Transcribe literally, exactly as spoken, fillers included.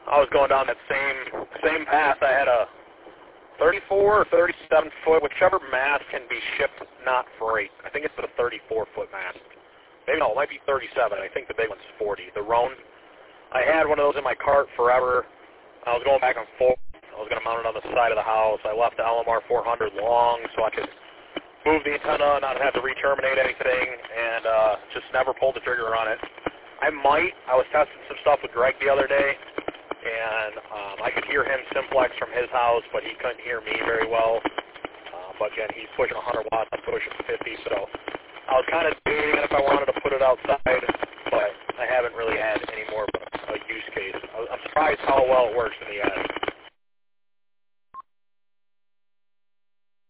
I was going down that same same path. I had a thirty-four or thirty-seven foot, whichever mast can be shipped, not freight. I think it's a thirty-four foot mast. Maybe no, it might be thirty-seven. I think the big one's forty. The Roan. I had one of those in my cart forever. I was going back and forth. I was going to mount it on the side of the house. I left the L M R four hundred long so I could move the antenna, not have to re-terminate anything, and uh, just never pulled the trigger on it. I might. I was testing some stuff with Greg the other day, and um, I could hear him simplex from his house, but he couldn't hear me very well. Uh, but again, he's pushing one hundred watts. I'm pushing fifty, so I was kind of debating if I wanted to put it outside